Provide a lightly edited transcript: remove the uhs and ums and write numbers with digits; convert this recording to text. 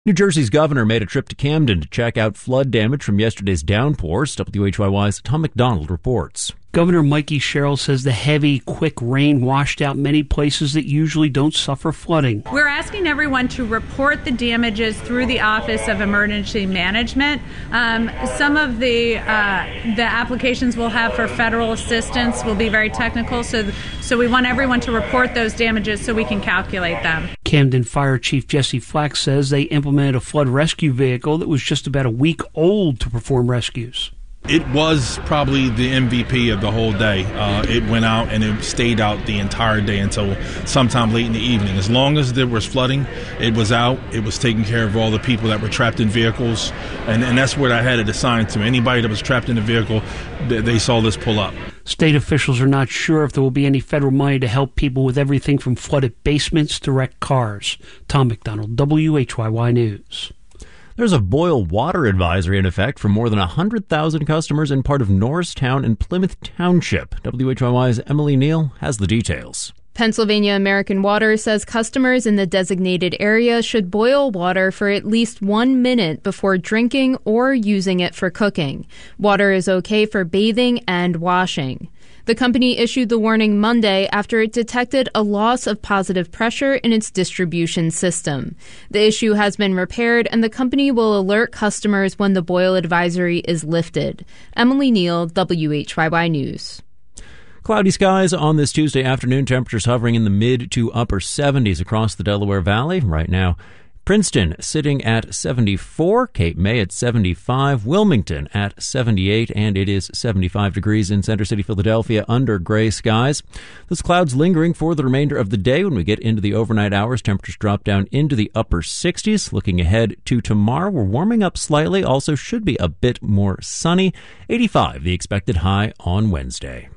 New Jersey's governor made a trip to Camden to check out flood damage from yesterday's downpours. WHYY's Tom McDonald reports. Governor Mikey Sherrill says the heavy, quick rain washed out many places that usually don't suffer flooding. We're asking everyone to report the damages through the Office of Emergency Management. Some of the applications we'll have for federal assistance will be very technical, so we want everyone to report those damages so we can calculate them. Camden Fire Chief Jesse Flack says they implemented a flood rescue vehicle that was just about a week old to perform rescues. It was probably the MVP of the whole day. It went out and it stayed out the entire day until sometime late in the evening. As long as there was flooding, it was out. It was taking care of all the people that were trapped in vehicles. And that's what I had it assigned to. Anybody that was trapped in a vehicle, they saw this pull up. State officials are not sure if there will be any federal money to help people with everything from flooded basements to wrecked cars. Tom McDonald, WHYY News. There's a boil water advisory in effect for more than 100,000 customers in part of Norristown and Plymouth Township. WHYY's Emily Neal has the details. Pennsylvania American Water says customers in the designated area should boil water for at least 1 minute before drinking or using it for cooking. Water is okay for bathing and washing. The company issued the warning Monday after it detected a loss of positive pressure in its distribution system. The issue has been repaired, and the company will alert customers when the boil advisory is lifted. Emily Neal, WHYY News. Cloudy skies on this Tuesday afternoon. Temperatures hovering in the mid to upper 70s across the Delaware Valley. Right now, Princeton sitting at 74, Cape May at 75, Wilmington at 78, and it is 75 degrees in Center City, Philadelphia, under gray skies. Those clouds lingering for the remainder of the day. When we get into the overnight hours, temperatures drop down into the upper 60s. Looking ahead to tomorrow, we're warming up slightly. Also should be a bit more sunny. 85, the expected high on Wednesday.